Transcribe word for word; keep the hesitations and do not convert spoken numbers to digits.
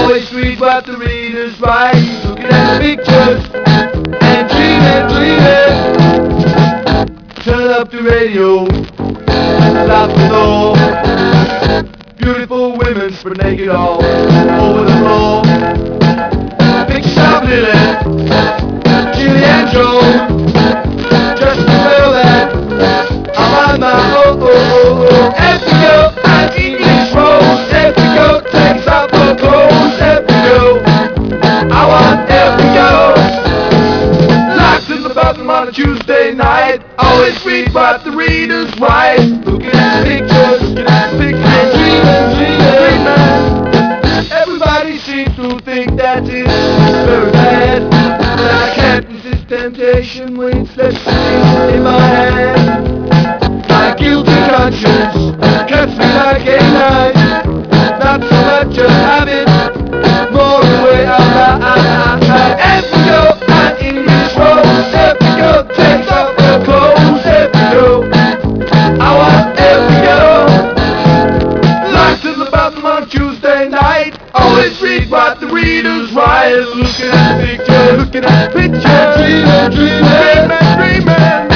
Always read what the readers write, looking at the pictures and dreaming, dreaming. Turn up the radio, lock the door. Beautiful women spread naked all over the floor. Pictures of Lily, Julie and Joe, just the girl that I'm on my oh oh oh oh. Every girl an English rose, every girl takes off her clothes, every girl, I want every girl. Locked in the bathroom on a Tuesday night, always read what the readers write, looking at the pictures, looking at the pictures, and dreaming, dreaming, dreaming. Everybody seems to think that it's very bad, but I can't resist temptation when it's left sitting in my hand. My guilty conscience cuts me like a knife, not so much a habit, more the way I lie. Every girl an English rose, every girl takes off her clothes, every girl, I want every girl. Locked in the bathroom on Tuesday night, always read what the readers write, looking at the picture, looking at the picture, dreaming, dreaming, dreaming, dreaming.